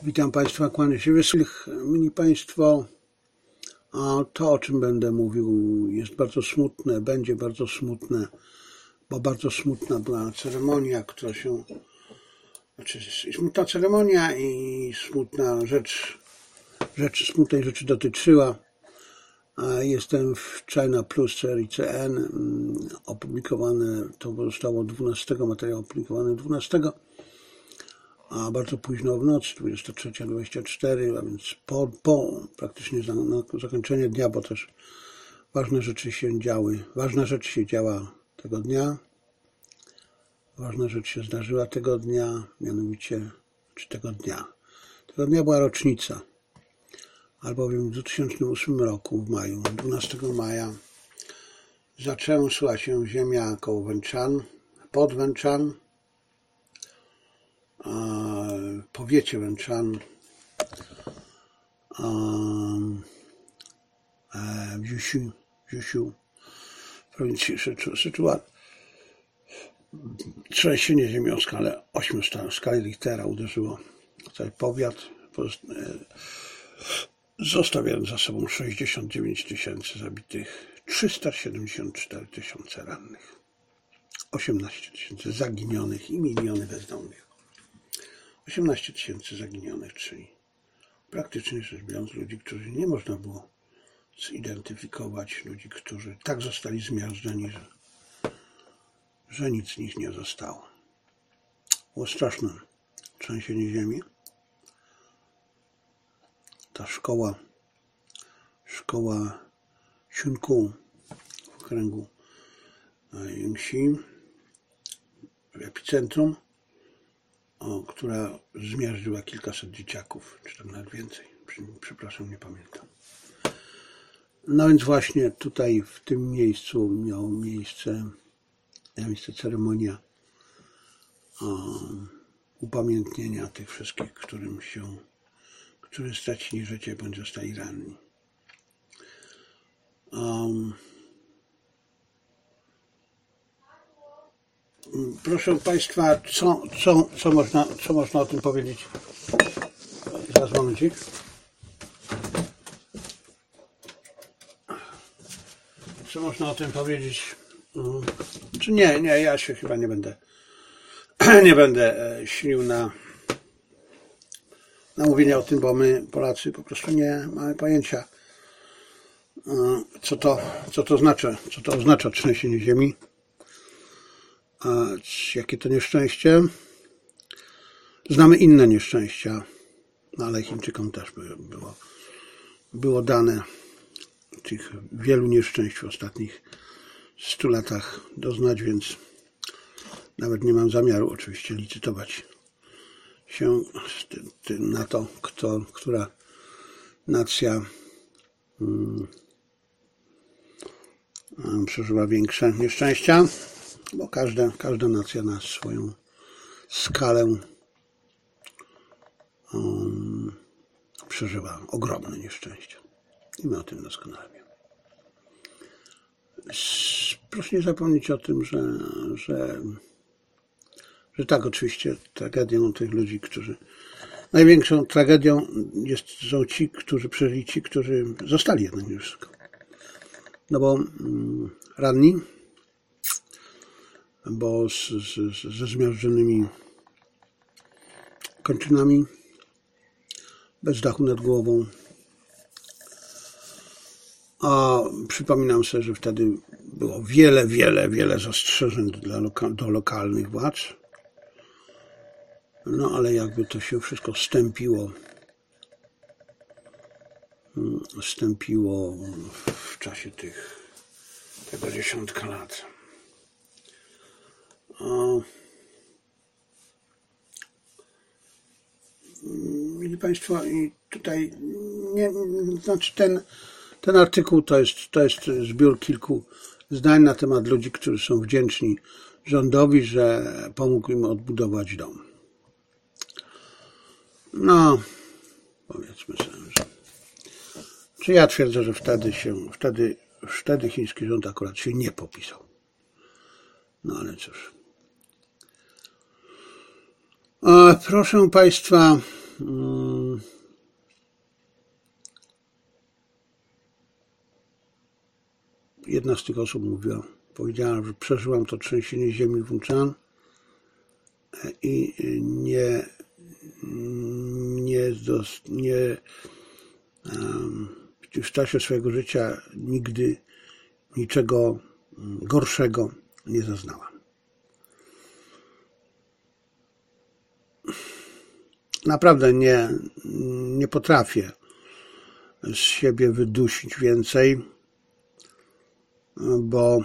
Witam Państwa, kłaniam się wysłych. Mili Państwo, to, o czym będę mówił, jest bardzo smutne, będzie bardzo smutne, bo bardzo smutna była ceremonia, smutna ceremonia i smutna rzecz, smutnej rzeczy dotyczyła. Jestem w China Plus serii CN, opublikowane, to zostało 12, materiał opublikowany 12, a bardzo późno w nocy, 23:24, a więc po praktycznie zakończenie dnia, bo też ważne rzeczy się działy. Ważna rzecz się działa tego dnia. Ważna rzecz się zdarzyła tego dnia, mianowicie, tego dnia była rocznica, albowiem w 2008 roku, w maju, 12 maja, zatrzęsła się ziemia koło Węczan, pod Węczan, w powiecie Węczan, w Jusiu, w prowincji Sichuan. Trzęsienie ziemi o skalę 8 skali Richtera uderzyło cały powiat, zostawiając za sobą 69 000 zabitych, 374 000 rannych, 18 000 zaginionych i miliony bezdomnych. 18 000 zaginionych, czyli praktycznie rzecz biorąc ludzi, którzy nie można było zidentyfikować, ludzi, którzy tak zostali zmiażdżeni, że nic z nich nie zostało. Było straszne trzęsienie ziemi. Ta szkoła Siunku w okręgu Yingxi, w epicentrum, która zmiażdżyła kilkaset dzieciaków, czy tam nawet więcej. Przepraszam, nie pamiętam. No więc właśnie tutaj w tym miejscu miała miejsce ceremonia upamiętnienia tych wszystkich, którzy stracili życie bądź zostali ranni. Proszę Państwa, co można o tym powiedzieć? Zaraz, momencik. Co można o tym powiedzieć? Czy nie, ja się chyba nie będę śnił na mówienie o tym, bo my, Polacy, po prostu nie mamy pojęcia, co to oznacza trzęsienie ziemi, jakie to nieszczęście. Znamy inne nieszczęścia, ale Chińczykom też było dane tych wielu nieszczęść w ostatnich 100 latach doznać, więc nawet nie mam zamiaru oczywiście licytować się na to, która nacja przeżywa większe nieszczęścia, bo każda nacja na swoją skalę przeżywa ogromne nieszczęścia. I my o tym doskonale wiemy. Proszę nie zapomnieć o tym, że tak, oczywiście tragedią tych ludzi, największą tragedią są ci, którzy przeżyli, ci, którzy zostali jednak już wszystko. No bo ranni, bo ze zmiażdżonymi kończynami, bez dachu nad głową. A przypominam sobie, że wtedy było wiele zastrzeżeń do lokalnych władz. No ale jakby to się wszystko stępiło w czasie tego 10 lat. Mili Państwo, i tutaj ten artykuł to jest zbiór kilku zdań na temat ludzi, którzy są wdzięczni rządowi, że pomógł im odbudować dom. No, powiedzmy sobie, czy ja twierdzę, że wtedy chiński rząd akurat się nie popisał. No ale cóż. Proszę Państwa, jedna z tych osób powiedziała, że przeżyłam to trzęsienie ziemi w Wuchan i w czasie swojego życia nigdy niczego gorszego nie zaznała. Naprawdę nie potrafię z siebie wydusić więcej, bo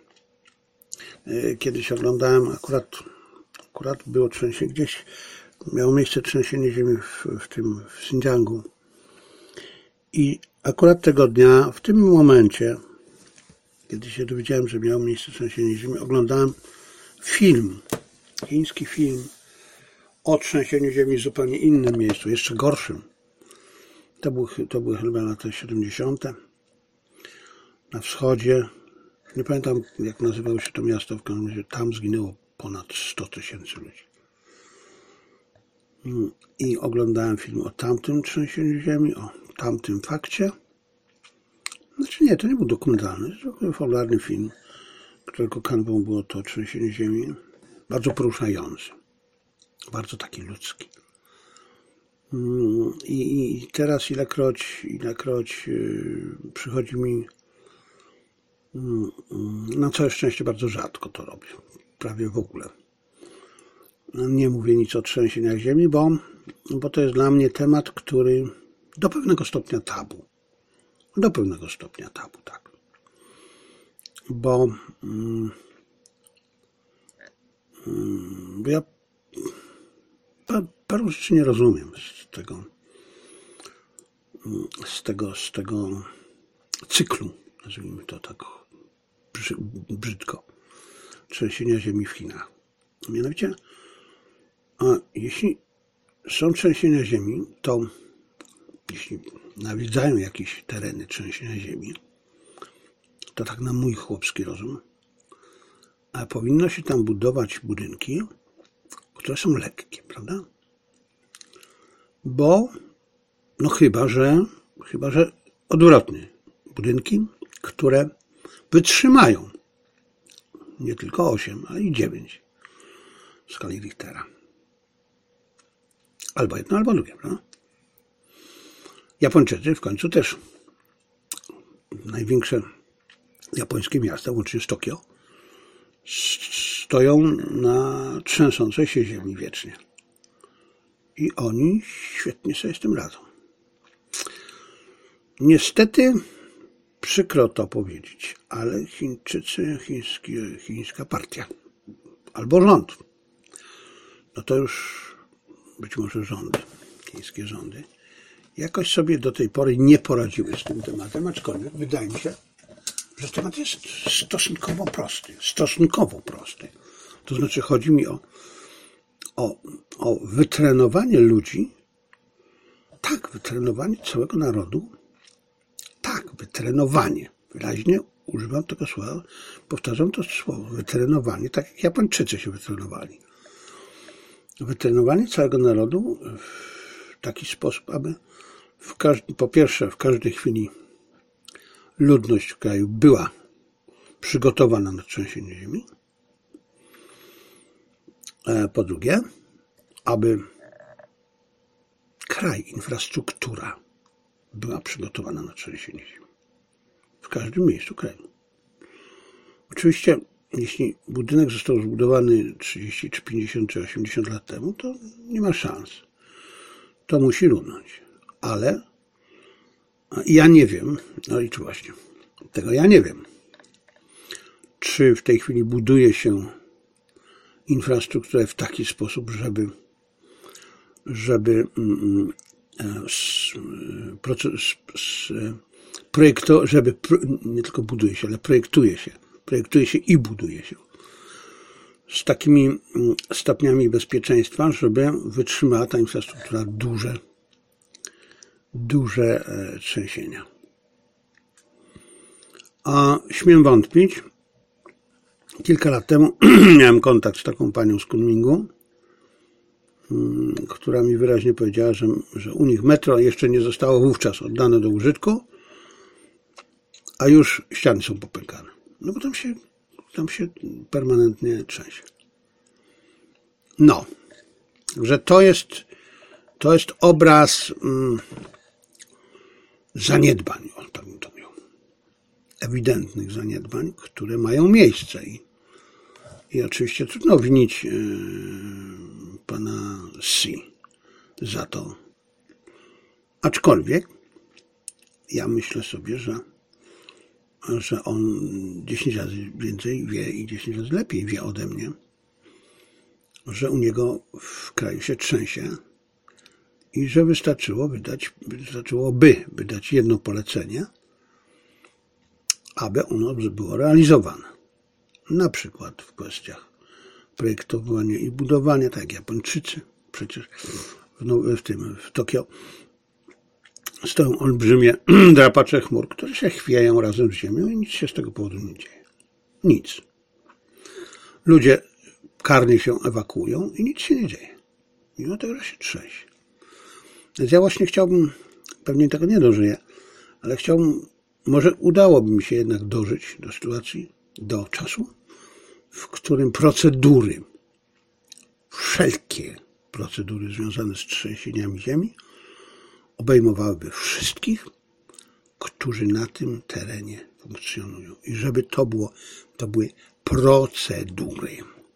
kiedyś oglądałem, akurat było trzęsienie, gdzieś miało miejsce trzęsienie ziemi w Xinjiangu. I akurat tego dnia, w tym momencie, kiedy się dowiedziałem, że miało miejsce trzęsienie ziemi, oglądałem film, chiński film o trzęsieniu ziemi w zupełnie innym miejscu, jeszcze gorszym. To były chyba lata 70. na wschodzie. Nie pamiętam, jak nazywało się to miasto, w każdym razie tam zginęło ponad 100 000 ludzi. I oglądałem film o tamtym trzęsieniu ziemi, o tamtym fakcie. Znaczy nie, to nie był dokumentalny, to był fabularny film, którego kanwą było to trzęsienie ziemi. Bardzo poruszający. Bardzo taki ludzki. I teraz ilekroć przychodzi mi, na całe szczęście bardzo rzadko to robię, prawie w ogóle. Nie mówię nic o trzęsieniach ziemi, bo to jest dla mnie temat, który do pewnego stopnia tabu. Do pewnego stopnia tabu, tak. Bo ja paru rzeczy nie rozumiem z tego cyklu, nazwijmy to tak brzydko, trzęsienia ziemi w Chinach. Mianowicie, jeśli są trzęsienia ziemi, to jeśli nawiedzają jakieś tereny trzęsienia ziemi, to tak na mój chłopski rozum, a powinno się tam budować budynki, które są lekkie, prawda? Bo, no chyba, że odwrotnie. Budynki, które wytrzymają nie tylko 8, ale i 9 w skali Richtera. Albo jedno, albo drugie, prawda? Japończycy w końcu też. Największe japońskie miasta, łącznie z Tokio, stoją na trzęsącej się ziemi wiecznie. I oni świetnie sobie z tym radzą. Niestety, przykro to powiedzieć, ale Chińczycy, chińska partia albo rząd, no to już być może rządy, chińskie rządy, jakoś sobie do tej pory nie poradziły z tym tematem, aczkolwiek wydaje mi się, że temat jest stosunkowo prosty. To znaczy chodzi mi o wytrenowanie ludzi, tak, wytrenowanie całego narodu, tak, wytrenowanie, wyraźnie używam tego słowa, powtarzam to słowo, wytrenowanie, tak jak Japończycy się wytrenowali. Wytrenowanie całego narodu w taki sposób, aby po pierwsze w każdej chwili ludność w kraju była przygotowana na trzęsienie ziemi. Po drugie, aby kraj, infrastruktura była przygotowana na trzęsienie ziemi. W każdym miejscu kraju. Oczywiście, jeśli budynek został zbudowany 30, czy 50, czy 80 lat temu, to nie ma szans. To musi runąć. Ale ja nie wiem, no i tu właśnie, tego ja nie wiem, czy w tej chwili buduje się infrastrukturę w taki sposób, żeby nie tylko buduje się, ale projektuje się i buduje się z takimi stopniami bezpieczeństwa, żeby wytrzymała ta infrastruktura duże trzęsienia. A śmiem wątpić, kilka lat temu miałem kontakt z taką panią z Kunmingu, która mi wyraźnie powiedziała, że u nich metro jeszcze nie zostało wówczas oddane do użytku, a już ściany są popękane. No bo tam się permanentnie trzęsie. No, że to jest obraz zaniedbań, tak bym to miał. Ewidentnych zaniedbań, które mają miejsce. I oczywiście trudno winić pana Xi za to. Aczkolwiek ja myślę sobie, że on 10 razy więcej wie i 10 razy lepiej wie ode mnie, że u niego w kraju się trzęsie i że wystarczyłoby wydać jedno polecenie, aby ono było realizowane. Na przykład w kwestiach projektowania i budowania, tak jak Japończycy przecież w Tokio stoją olbrzymie drapacze chmur, które się chwieją razem z ziemią i nic się z tego powodu nie dzieje. Nic. Ludzie karnie się ewakuują i nic się nie dzieje. Mimo tego, że się trzęsie. Więc ja właśnie chciałbym, pewnie tego nie dożyję, ale może udałoby mi się jednak dożyć do sytuacji, do czasu, w którym procedury, wszelkie procedury związane z trzęsieniami ziemi obejmowałyby wszystkich, którzy na tym terenie funkcjonują. I żeby to były procedury.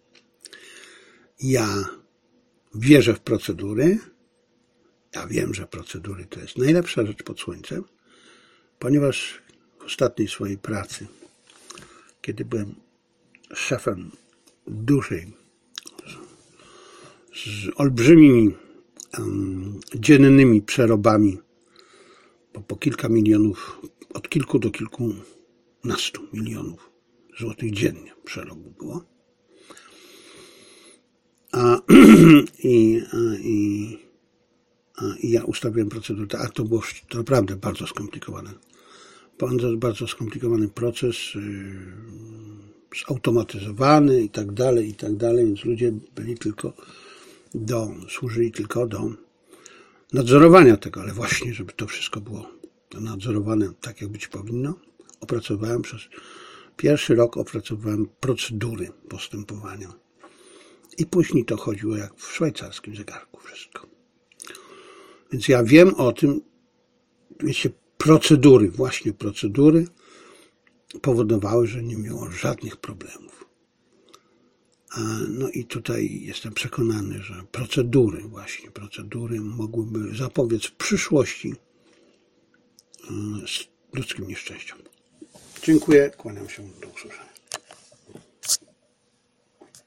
Ja wierzę w procedury. Ja wiem, że procedury to jest najlepsza rzecz pod słońcem, ponieważ w ostatniej swojej pracy, kiedy byłem szefem dużej, z olbrzymimi dziennymi przerobami, bo po kilka milionów, od kilku do kilkunastu milionów złotych dziennie przerobu było. I ja ustawiłem procedurę, a to było naprawdę bardzo skomplikowane. Bardzo skomplikowany proces, zautomatyzowany i tak dalej, więc ludzie służyli tylko do nadzorowania tego, ale właśnie, żeby to wszystko było nadzorowane tak, jak być powinno, przez pierwszy rok opracowałem procedury postępowania. I później to chodziło jak w szwajcarskim zegarku wszystko. Więc ja wiem o tym, wiecie, właśnie procedury powodowały, że nie miało żadnych problemów. No i tutaj jestem przekonany, że procedury mogłyby zapobiec w przyszłości ludzkim nieszczęściom. Dziękuję, kłaniam się, do usłyszenia.